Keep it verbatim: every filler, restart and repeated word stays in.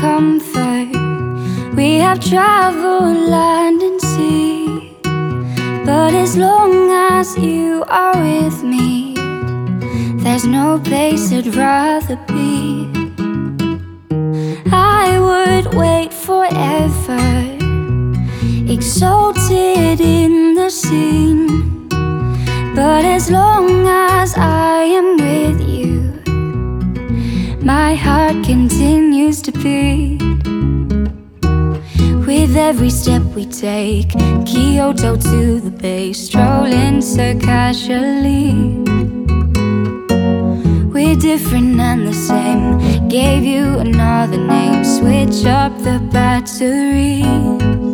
comfort. We have traveled land and sea, but as long as you are with me, there's no place I'd rather be. I would wait forever, exalted in the scene, but as long as I am with you, my heart continues to beat. With every step we take, Kyoto to the Bay, strolling so casually. We're different and the same, gave you another name, switch up the batteries.